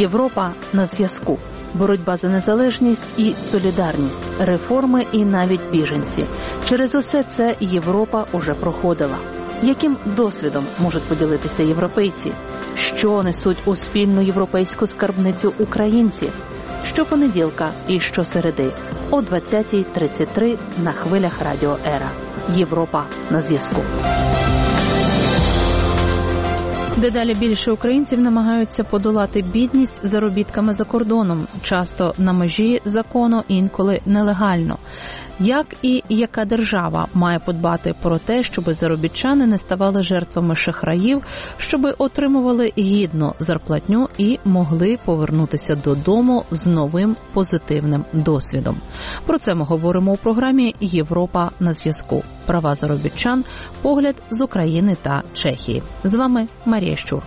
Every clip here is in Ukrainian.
Європа на зв'язку. Боротьба за незалежність і солідарність, реформи і навіть біженці. Через усе це Європа уже проходила. Яким досвідом можуть поділитися європейці? Що несуть у спільну європейську скарбницю українці? Щопонеділка і щосереди о 20:33 на хвилях Радіо Ера. Європа на зв'язку. Дедалі більше українців намагаються подолати бідність заробітками за кордоном, часто на межі закону, інколи нелегально. Як і яка держава має подбати про те, щоб заробітчани не ставали жертвами шахраїв, щоб отримували гідну зарплатню і могли повернутися додому з новим позитивним досвідом? Про це ми говоримо у програмі «Європа на зв'язку». Права заробітчан, погляд з України та Чехії. З вами Марія Щур.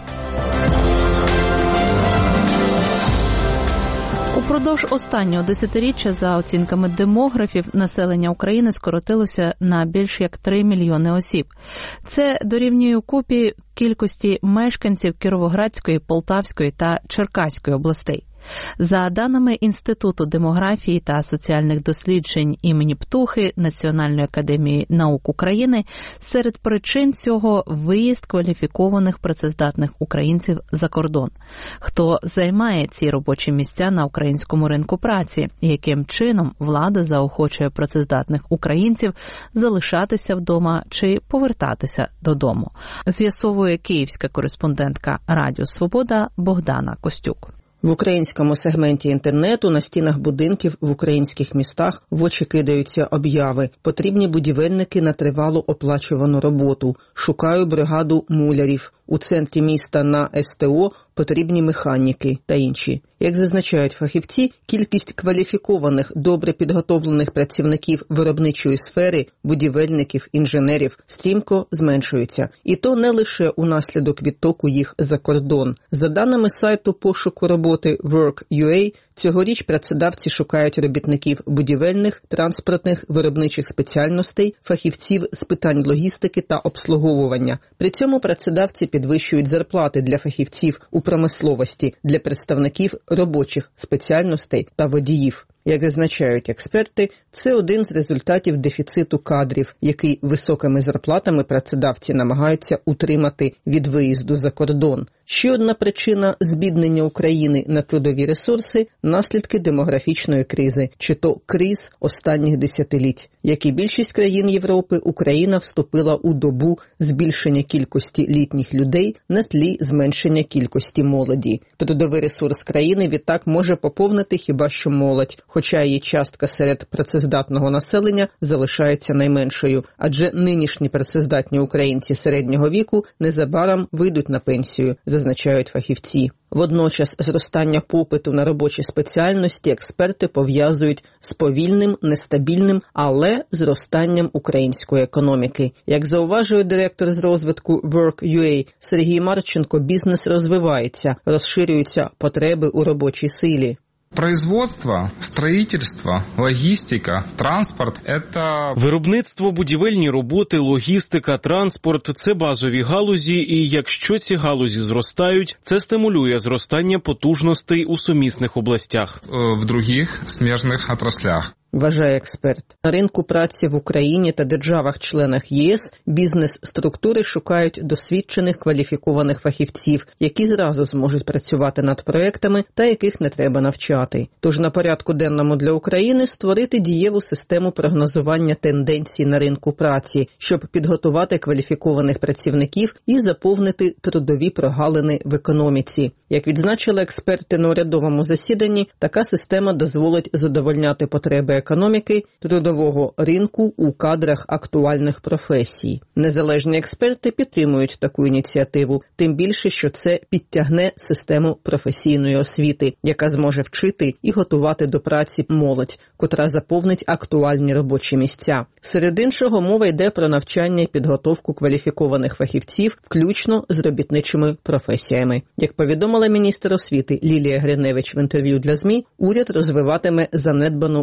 Упродовж останнього десятиріччя, за оцінками демографів, населення України скоротилося на більш як 3 мільйони осіб. Це дорівнює купі кількості мешканців Кіровоградської, Полтавської та Черкаської областей. За даними Інституту демографії та соціальних досліджень імені Птухи Національної академії наук України, серед причин цього виїзд кваліфікованих працездатних українців за кордон. Хто займає ці робочі місця на українському ринку праці? Яким чином влада заохочує працездатних українців залишатися вдома чи повертатися додому? З'ясовує київська кореспондентка Радіо Свобода Богдана Костюк. В українському сегменті інтернету на стінах будинків в українських містах в очі кидаються обяви. Потрібні будівельники на тривало оплачувану роботу. Шукаю бригаду мулярів. У центрі міста на СТО потрібні механіки та інші. Як зазначають фахівці, кількість кваліфікованих, добре підготовлених працівників виробничої сфери, будівельників, інженерів стрімко зменшується. І то не лише унаслідок відтоку їх за кордон. За даними сайту пошуку роботи Work.ua, цьогоріч працедавці шукають робітників будівельних, транспортних, виробничих спеціальностей, фахівців з питань логістики та обслуговування. При цьому працедавці підвищують зарплати для фахівців у промисловості, для представників робочих спеціальностей та водіїв. Як зазначають експерти, це один з результатів дефіциту кадрів, який високими зарплатами працедавці намагаються утримати від виїзду за кордон. Ще одна причина збіднення України на трудові ресурси – наслідки демографічної кризи, чи то криз останніх десятиліть. Як і більшість країн Європи, Україна вступила у добу збільшення кількості літніх людей на тлі зменшення кількості молоді. Трудовий ресурс країни відтак може поповнити хіба що молодь, хоча її частка серед працездатного населення залишається найменшою, адже нинішні працездатні українці середнього віку незабаром вийдуть на пенсію, зазначають фахівці. Водночас зростання попиту на робочі спеціальності експерти пов'язують з повільним, нестабільним, але зростанням української економіки. Як зауважує директор з розвитку Work.ua Сергій Марченко, бізнес розвивається, розширюються потреби у робочій силі. Производство, строительство, логістика, транспорт – это... Виробництво, будівельні роботи, логістика, транспорт – це базові галузі, і якщо ці галузі зростають, це стимулює зростання потужностей у сумісних областях. В других смежних отраслях. Вважає експерт. На ринку праці в Україні та державах-членах ЄС бізнес-структури шукають досвідчених кваліфікованих фахівців, які зразу зможуть працювати над проектами та яких не треба навчати. Тож на порядку денному для України створити дієву систему прогнозування тенденцій на ринку праці, щоб підготувати кваліфікованих працівників і заповнити трудові прогалини в економіці. Як відзначили експерти на урядовому засіданні, така система дозволить задовольняти потреби економіки, трудового ринку у кадрах актуальних професій. Незалежні експерти підтримують таку ініціативу, тим більше, що це підтягне систему професійної освіти, яка зможе вчити і готувати до праці молодь, котра заповнить актуальні робочі місця. Серед іншого, мова йде про навчання і підготовку кваліфікованих фахівців, включно з робітничими професіями. Як повідомила міністр освіти Лілія Гриневич в інтерв'ю для ЗМІ, уряд розвиватиме занедбану донедавна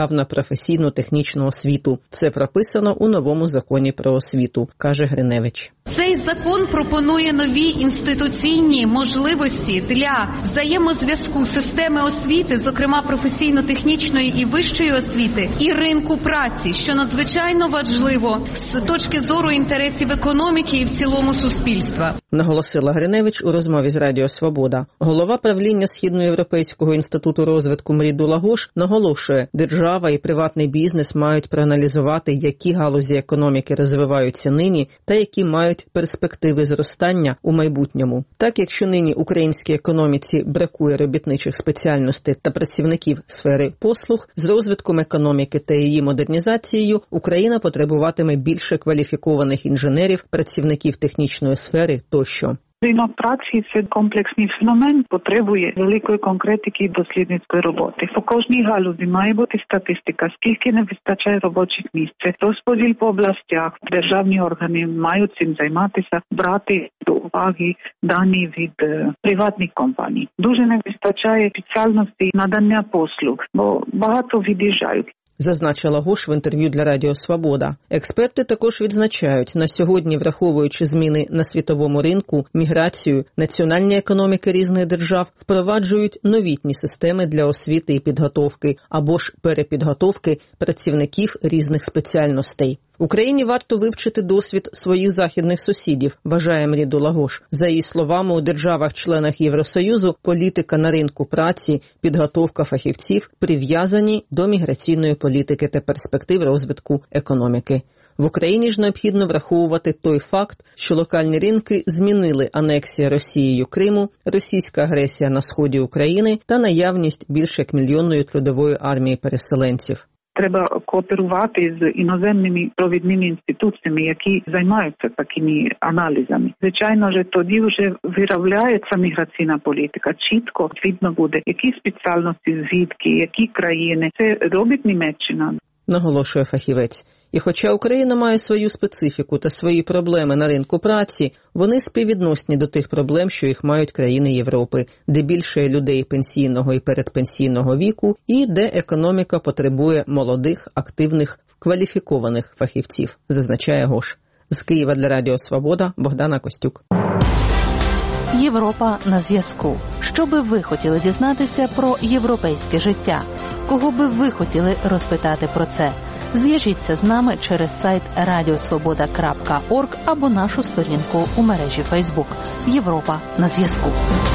державна професійно-технічну освіту. Це прописано у новому законі про освіту, каже Гриневич. Цей закон пропонує нові інституційні можливості для взаємозв'язку системи освіти, зокрема професійно-технічної і вищої освіти, і ринку праці, що надзвичайно важливо з точки зору інтересів економіки і в цілому суспільства. Наголосила Гриневич у розмові з Радіо Свобода. Голова правління Східноєвропейського інституту розвитку Мрідула Гош наголошує, держава і приватний бізнес мають проаналізувати, які галузі економіки розвиваються нині та які мають перспективи зростання у майбутньому. Так, якщо нині українській економіці бракує робітничих спеціальностей та працівників сфери послуг, з розвитком економіки та її модернізацією Україна потребуватиме більше кваліфікованих інженерів, працівників технічної сфери тощо. Ринок праці – це комплексний феномен, потребує великої конкретики і дослідницької роботи. По кожній галузі має бути статистика, скільки не вистачає робочих місць. Розподіл по областях, державні органи мають цим займатися, брати до уваги дані від приватних компаній. Дуже не вистачає спеціальності надання послуг, бо багато від'їжджають. Зазначила Гош в інтерв'ю для Радіо Свобода. Експерти також відзначають, на сьогодні, враховуючи зміни на світовому ринку, міграцію, національні економіки різних держав впроваджують новітні системи для освіти і підготовки, або ж перепідготовки працівників різних спеціальностей. Україні варто вивчити досвід своїх західних сусідів, вважає Мрідула Гош. За її словами, у державах-членах Євросоюзу політика на ринку праці, підготовка фахівців прив'язані до міграційної політики та перспектив розвитку економіки. В Україні ж необхідно враховувати той факт, що локальні ринки змінили анексія Росією Криму, російська агресія на сході України та наявність більш як мільйонної трудової армії переселенців. Треба кооперувати з іноземними провідними інституціями, які займаються такими аналізами. Звичайно, що тоді вже виробляється міграційна політика. Чітко видно буде, які спеціальності, звідки, які країни. Це робить Німеччина. Наголошує фахівець. І хоча Україна має свою специфіку та свої проблеми на ринку праці, вони співвідносні до тих проблем, що їх мають країни Європи, де більше людей пенсійного і передпенсійного віку, і де економіка потребує молодих, активних, кваліфікованих фахівців, зазначає Гош. З Києва для Радіо Свобода, Богдана Костюк. Європа на зв'язку. Що би ви хотіли дізнатися про європейське життя? Кого би ви хотіли розпитати про це? Зв'яжіться з нами через сайт radiosvoboda.org або нашу сторінку у мережі Facebook. Європа на зв'язку.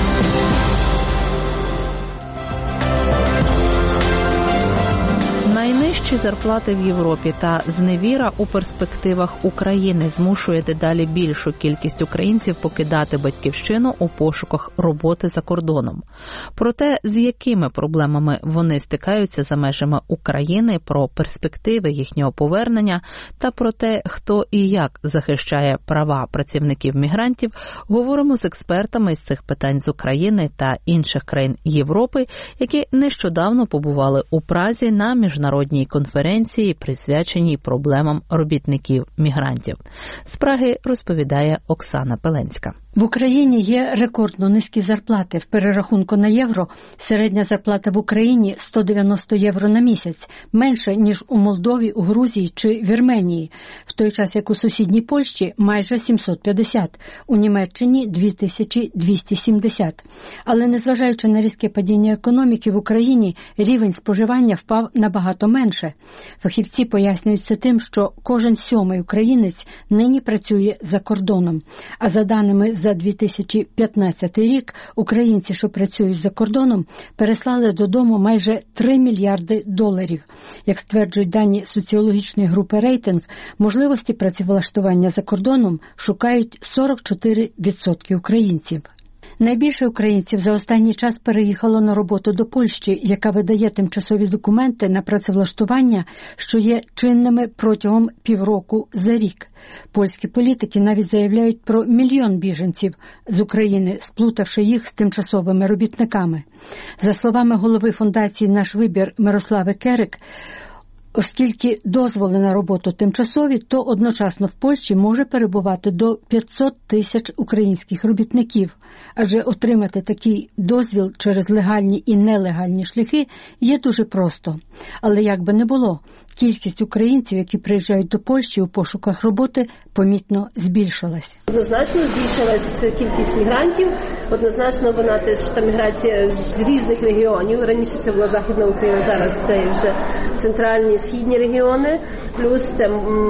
Найнижчі зарплати в Європі та зневіра у перспективах України змушує дедалі більшу кількість українців покидати батьківщину у пошуках роботи за кордоном. Про те, з якими проблемами вони стикаються за межами України, про перспективи їхнього повернення та про те, хто і як захищає права працівників-мігрантів, говоримо з експертами з цих питань з України та інших країн Європи, які нещодавно побували у Празі на міжнародній конференції, присвяченій проблемам робітників-мігрантів. З Праги розповідає Оксана Пеленська. В Україні є рекордно низькі зарплати. В перерахунку на євро середня зарплата в Україні 190 євро на місяць, менше, ніж у Молдові, у Грузії чи Вірменії, в той час як у сусідній Польщі майже 750, у Німеччині 2270. Але незважаючи на різке падіння економіки в Україні, рівень споживання впав набагато менше. Фахівці пояснюють це тим, що кожен сьомий українець нині працює за кордоном. А за даними за 2015 рік українці, що працюють за кордоном, переслали додому майже 3 мільярди доларів. Як стверджують дані соціологічної групи «Рейтинг», можливості працевлаштування за кордоном шукають 44% українців. Найбільше українців за останній час переїхало на роботу до Польщі, яка видає тимчасові документи на працевлаштування, що є чинними протягом півроку за рік. Польські політики навіть заявляють про 1 мільйон біженців з України, сплутавши їх з тимчасовими робітниками. За словами голови фондації «Наш вибір» Мирослави Керик, Оскільки дозволи на роботу тимчасові, то одночасно в Польщі може перебувати до 500 тисяч українських робітників. Адже отримати такий дозвіл через легальні і нелегальні шляхи є дуже просто. Але як би не було, кількість українців, які приїжджають до Польщі у пошуках роботи, помітно збільшилась. Однозначно збільшилась кількість мігрантів, однозначно вона теж та міграція з різних регіонів. Раніше це була Західна Україна, зараз це вже центральні, східні регіони, плюс це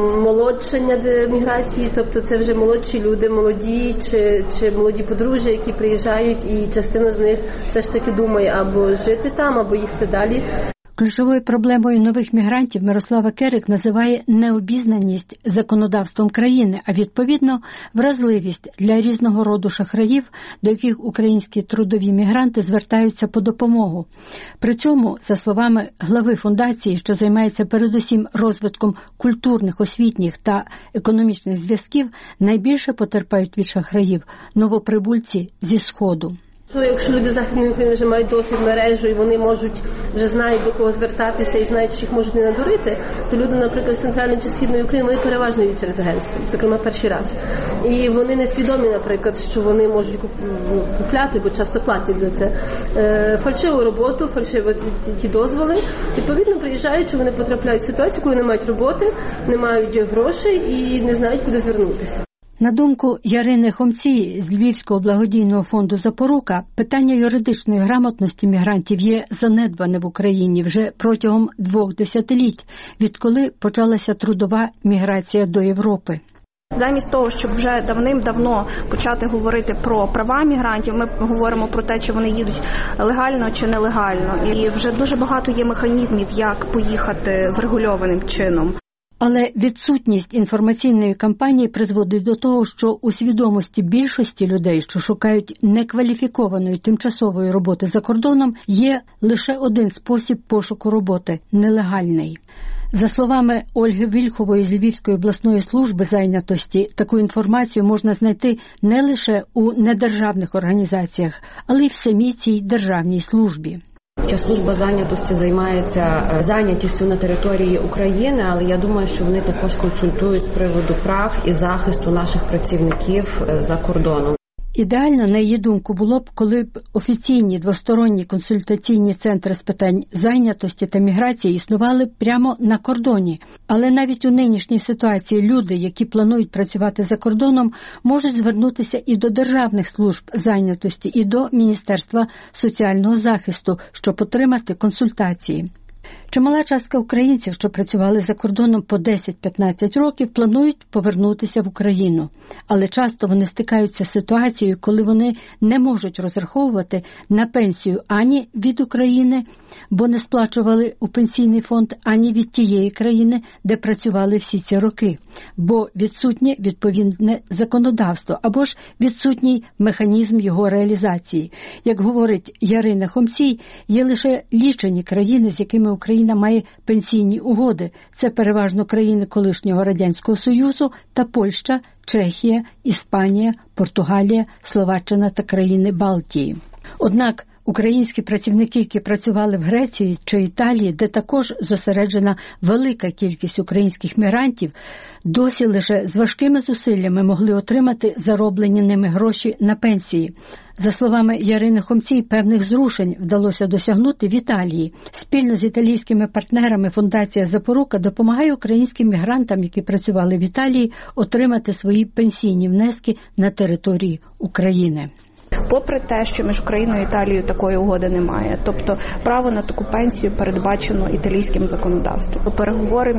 молодшення міграції, тобто це вже молодші люди, молоді чи молоді подружжя, які приїжджають, і частина з них все ж таки думає або жити там, або їхати далі. Ключовою проблемою нових мігрантів Мирослава Керик називає необізнаність законодавством країни, а відповідно вразливість для різного роду шахраїв, до яких українські трудові мігранти звертаються по допомогу. При цьому, за словами глави фундації, що займається передусім розвитком культурних, освітніх та економічних зв'язків, найбільше потерпають від шахраїв новоприбульці зі Сходу. Якщо люди з Західної України вже мають досвід мережу і вони вже знають, до кого звертатися і знають, що їх можуть не надурити, то люди, наприклад, з Центральної чи Східної України, вони переважно йдуть через агентство, зокрема перший раз. І вони не свідомі, наприклад, що вони можуть купляти, бо часто платять за це, фальшиву роботу, фальшиві ті дозволи. Відповідно, приїжджаючи, вони потрапляють в ситуацію, коли не мають роботи, не мають грошей і не знають, куди звернутися. На думку Ярини Хомці з Львівського благодійного фонду «Запорука», питання юридичної грамотності мігрантів є занедбане в Україні вже протягом 2 десятиліть, відколи почалася трудова міграція до Європи. Замість того, щоб вже давним-давно почати говорити про права мігрантів, ми говоримо про те, чи вони їдуть легально чи нелегально. І вже дуже багато є механізмів, як поїхати врегульованим чином. Але відсутність інформаційної кампанії призводить до того, що у свідомості більшості людей, що шукають некваліфікованої тимчасової роботи за кордоном, є лише один спосіб пошуку роботи – нелегальний. За словами Ольги Вільхової з Львівської обласної служби зайнятості, таку інформацію можна знайти не лише у недержавних організаціях, але й в самій цій державній службі. Хоча служба зайнятості займається зайнятістю на території України, але я думаю, що вони також консультують з приводу прав і захисту наших працівників за кордоном. Ідеально, на її думку, було б, коли б офіційні двосторонні консультаційні центри з питань зайнятості та міграції існували прямо на кордоні. Але навіть у нинішній ситуації люди, які планують працювати за кордоном, можуть звернутися і до державних служб зайнятості, і до Міністерства соціального захисту, щоб отримати консультації. Чимала частка українців, що працювали за кордоном по 10-15 років, планують повернутися в Україну. Але часто вони стикаються з ситуацією, коли вони не можуть розраховувати на пенсію ані від України, бо не сплачували у пенсійний фонд, ані від тієї країни, де працювали всі ці роки, бо відсутнє відповідне законодавство, або ж відсутній механізм його реалізації. Як говорить Ярина Хомцій, є лише лічені країни, з якими Україна має пенсійні угоди. Це переважно країни колишнього Радянського Союзу та Польща, Чехія, Іспанія, Португалія, Словаччина та країни Балтії. Однак українські працівники, які працювали в Греції чи Італії, де також зосереджена велика кількість українських мігрантів, досі лише з важкими зусиллями могли отримати зароблені ними гроші на пенсії. За словами Ярини Хомцій, певних зрушень вдалося досягнути в Італії. Спільно з італійськими партнерами фундація «Запорука» допомагає українським мігрантам, які працювали в Італії, отримати свої пенсійні внески на території України. Попри те, що між Україною і Італією такої угоди немає. Тобто право на таку пенсію передбачено італійським законодавством. Переговори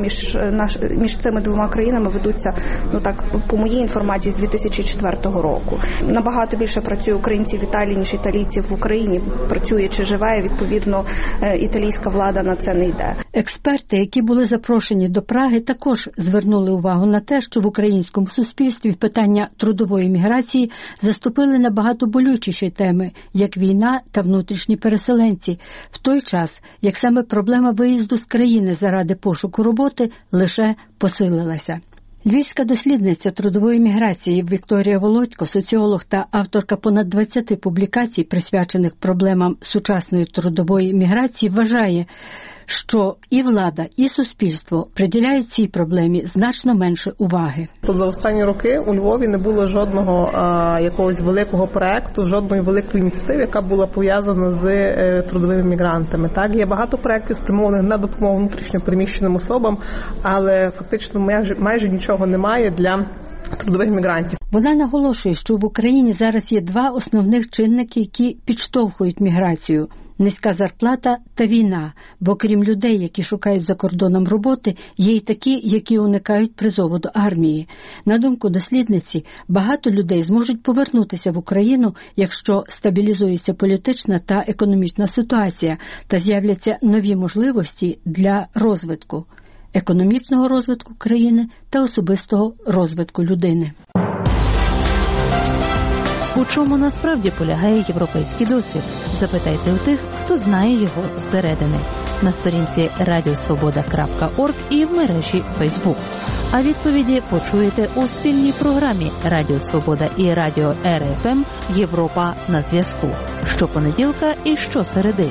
між цими двома країнами ведуться, по моїй інформації, з 2004 року. Набагато більше працює українців в Італії, ніж італійців в Україні. Працює чи живе, відповідно, італійська влада на це не йде. Експерти, які були запрошені до Праги, також звернули увагу на те, що в українському суспільстві питання трудової міграції заступили набагато болючіші теми, як війна та внутрішні переселенці, в той час, як саме проблема виїзду з країни заради пошуку роботи лише посилилася. Львівська дослідниця трудової міграції Вікторія Володько, соціолог та авторка понад 20 публікацій, присвячених проблемам сучасної трудової міграції, вважає, що і влада, і суспільство приділяють цій проблемі значно менше уваги. За останні роки у Львові не було жодного якогось великого проекту, жодної великої ініціативи, яка була пов'язана з трудовими мігрантами. Так, є багато проектів спрямованих на допомогу внутрішньо переміщеним особам, але фактично майже нічого немає для трудових мігрантів. Вона наголошує, що в Україні зараз є два основних чинники, які підштовхують міграцію – низька зарплата та війна, бо крім людей, які шукають за кордоном роботи, є й такі, які уникають призову до армії. На думку дослідниці, багато людей зможуть повернутися в Україну, якщо стабілізується політична та економічна ситуація та з'являться нові можливості для розвитку, економічного розвитку країни та особистого розвитку людини. У чому насправді полягає європейський досвід? Запитайте у тих, хто знає його зсередини. На сторінці radiosvoboda.org і в мережі Facebook. А відповіді почуєте у спільній програмі Радіо Свобода і Радіо РФМ «Європа на зв'язку» щопонеділка і щосереди.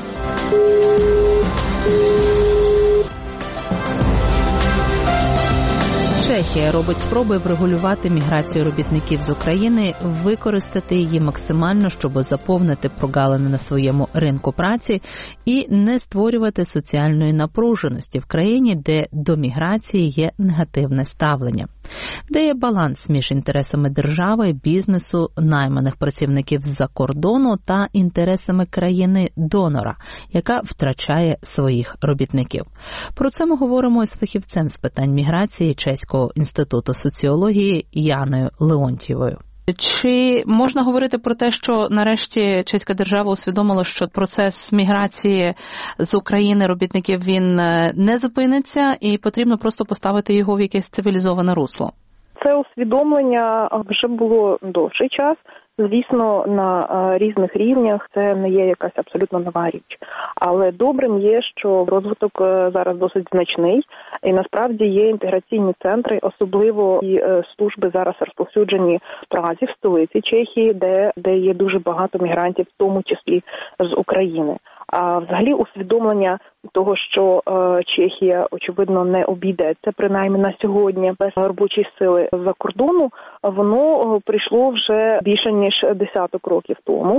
Чехія робить спроби врегулювати міграцію робітників з України, використати її максимально, щоб заповнити прогалини на своєму ринку праці і не створювати соціальної напруженості в країні, де до міграції є негативне ставлення. Де є баланс між інтересами держави, бізнесу, найманих працівників з-за кордону та інтересами країни-донора, яка втрачає своїх робітників. Про це ми говоримо з фахівцем з питань міграції Чеського інституту соціології Яною Леонтьєвою. Чи можна говорити про те, що нарешті чеська держава усвідомила, що процес міграції з України робітників він не зупиниться і потрібно просто поставити його в якесь цивілізоване русло? Це усвідомлення вже було довший час. Звісно, на різних рівнях це не є якась абсолютно нова річ. Але добрим є, що розвиток зараз досить значний, і насправді є інтеграційні центри, особливо і служби зараз розповсюджені в Празі, в столиці Чехії, де є дуже багато мігрантів, в тому числі з України. А взагалі усвідомлення того, що Чехія, очевидно, не обійдеться, принаймні на сьогодні, без робочої сили з-за кордону, воно прийшло вже більше ніж десяток років тому.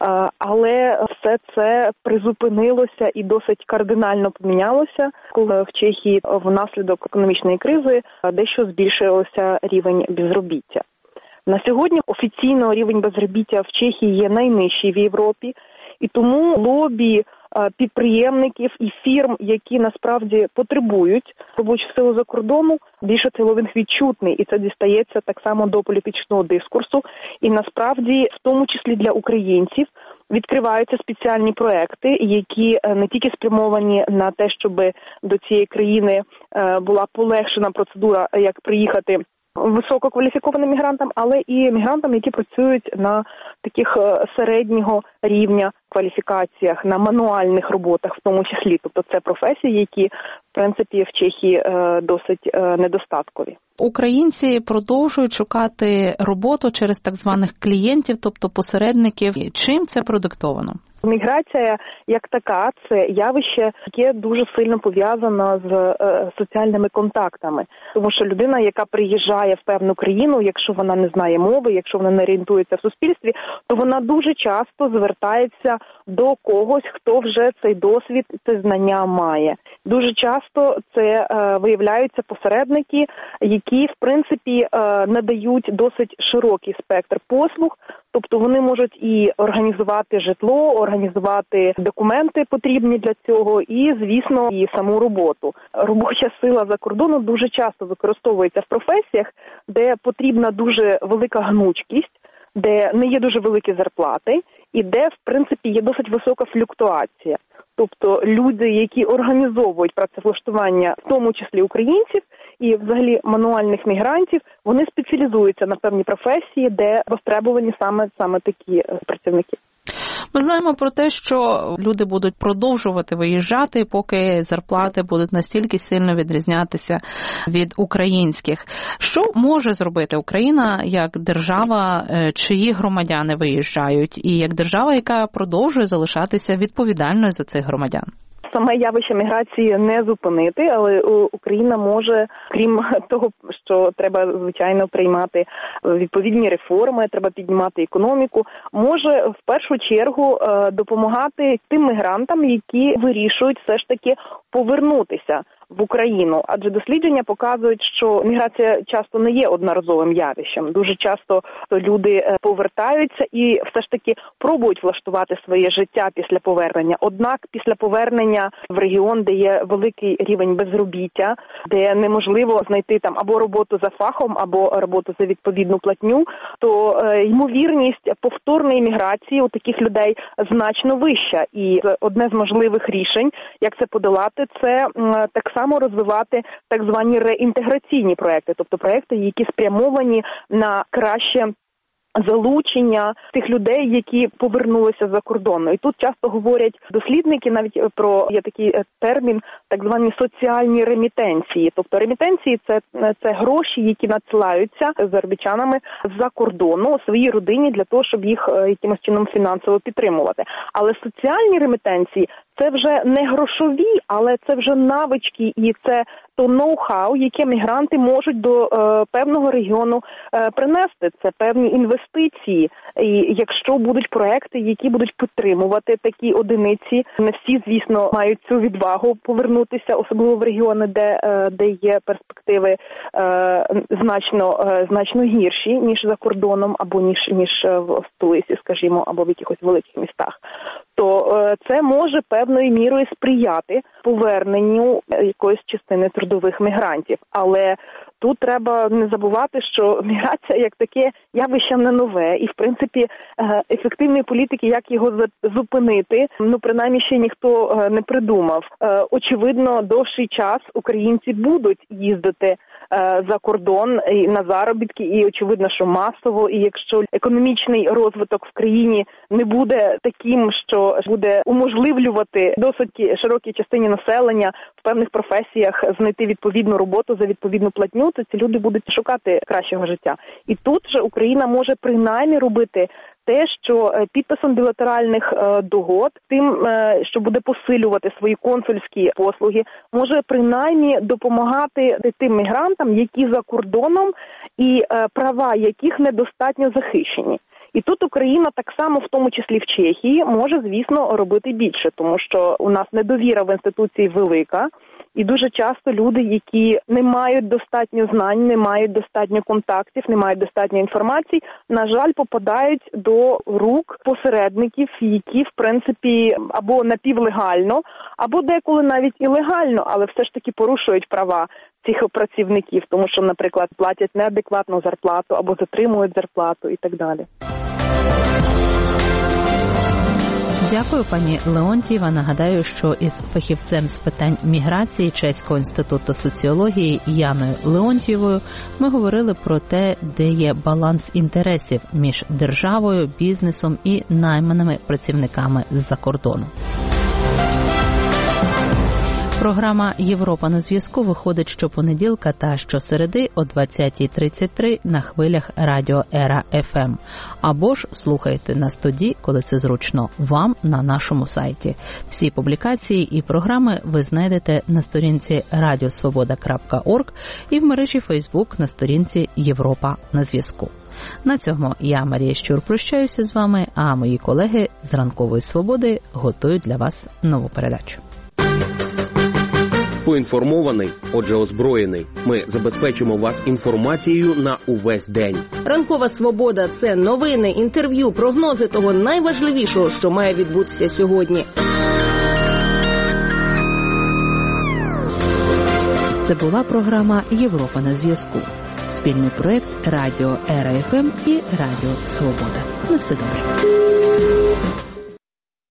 Але все це призупинилося і досить кардинально помінялося, коли в Чехії внаслідок економічної кризи дещо збільшився рівень безробіття. На сьогодні офіційно рівень безробіття в Чехії є найнижчий в Європі, і тому лобі підприємників і фірм, які насправді потребують робочу силу за кордону, більше цей лобінг відчутний, і це дістається так само до політичного дискурсу. І насправді, в тому числі для українців, відкриваються спеціальні проекти, які не тільки спрямовані на те, щоб до цієї країни була полегшена процедура, як приїхати висококваліфікованим мігрантам, але і мігрантам, які працюють на таких середнього рівня кваліфікаціях, на мануальних роботах в тому числі. Тобто це професії, які, в принципі, в Чехії досить недостаткові. Українці продовжують шукати роботу через так званих клієнтів, тобто посередників. Чим це продиктовано? Міграція як така – це явище, яке дуже сильно пов'язано з соціальними контактами. Тому що людина, яка приїжджає в певну країну, якщо вона не знає мови, якщо вона не орієнтується в суспільстві, то вона дуже часто звертається до когось, хто вже цей досвід, це знання має. Дуже часто це виявляються посередники, які, в принципі, надають досить широкий спектр послуг. Тобто вони можуть і організувати житло, організувати документи потрібні для цього і, звісно, і саму роботу. Робоча сила за кордону дуже часто використовується в професіях, де потрібна дуже велика гнучкість, де не є дуже великі зарплати і де, в принципі, є досить висока флюктуація. Тобто люди, які організовують працевлаштування, в тому числі українців, і взагалі мануальних мігрантів, вони спеціалізуються на певні професії, де востребовані саме такі працівники. Ми знаємо про те, що люди будуть продовжувати виїжджати, поки зарплати будуть настільки сильно відрізнятися від українських. Що може зробити Україна як держава, чиї громадяни виїжджають, і як держава, яка продовжує залишатися відповідальною за цих громадян? саме явище міграції не зупинити, але Україна може, крім того, що треба, звичайно, приймати відповідні реформи, треба піднімати економіку, може в першу чергу допомагати тим мігрантам, які вирішують все ж таки повернутися в Україну. Адже дослідження показують, що міграція часто не є одноразовим явищем. Дуже часто люди повертаються і все ж таки пробують влаштувати своє життя після повернення. Однак після повернення в регіон, де є великий рівень безробіття, де неможливо знайти там або роботу за фахом, або роботу за відповідну платню, то ймовірність повторної міграції у таких людей значно вища. І одне з можливих рішень, як це подолати, це так само розвивати так звані реінтеграційні проекти, тобто проекти, які спрямовані на краще залучення тих людей, які повернулися за кордону. І тут часто говорять дослідники навіть про, є такий термін, так звані соціальні ремітенції. Тобто ремітенції – це гроші, які надсилаються заробітчанами з-за кордону своїй родині для того, щоб їх якимось чином фінансово підтримувати. Але соціальні ремітенції – це вже не грошові, але це вже навички і це то ноу-хау, яке мігранти можуть до певного регіону принести. Це певні інвестиції. І якщо будуть проекти, які будуть підтримувати такі одиниці, не всі, звісно, мають цю відвагу повернутися, особливо в регіони, де є перспективи значно гірші, ніж за кордоном, або ніж в столиці, скажімо, або в якихось великих містах. То це може певною мірою сприяти поверненню якоїсь частини трудових мігрантів. Але тут треба не забувати, що міграція як таке явище не нове. І, в принципі, ефективної політики, як його зупинити, принаймні ще ніхто не придумав. Очевидно, довший час українці будуть їздити за кордон і на заробітки, і очевидно, що масово, і якщо економічний розвиток в країні не буде таким, що буде уможливлювати досить широкій частині населення в певних професіях знайти відповідну роботу за відповідну платню, то ці люди будуть шукати кращого життя. І тут же Україна може принаймні робити те, що підписом білатеральних догод, тим, що буде посилювати свої консульські послуги, може принаймні допомагати тим мігрантам, які за кордоном і права яких недостатньо захищені. І тут Україна так само, в тому числі в Чехії, може, звісно, робити більше, тому що у нас недовіра в інституції велика, і дуже часто люди, які не мають достатньо знань, не мають достатньо контактів, не мають достатньо інформації, на жаль, попадають до рук посередників, які, в принципі, або напівлегально, або деколи навіть і легально, але все ж таки порушують права цих працівників, тому що, наприклад, платять неадекватну зарплату або затримують зарплату і так далі. Дякую, пані Леонтієва. Нагадаю, що із фахівцем з питань міграції Чеського інституту соціології Яною Леонтієвою ми говорили про те, де є баланс інтересів між державою, бізнесом і найманими працівниками з-за кордону. Програма «Європа на зв'язку» виходить щопонеділка та щосереди о 20:33 на хвилях Радіо Ера ФМ. Або ж слухайте нас тоді, коли це зручно вам на нашому сайті. Всі публікації і програми ви знайдете на сторінці radiosvoboda.org і в мережі Facebook на сторінці «Європа на зв'язку». На цьому я, Марія Щур, прощаюся з вами, а мої колеги з «Ранкової свободи» готують для вас нову передачу. Поінформований, отже озброєний. Ми забезпечимо вас інформацією на увесь день. Ранкова свобода – це новини, інтерв'ю, прогнози того найважливішого, що має відбутися сьогодні. Це була програма «Європа на зв'язку». Спільний проєкт Радіо Ера ФМ і Радіо Свобода. На все добре.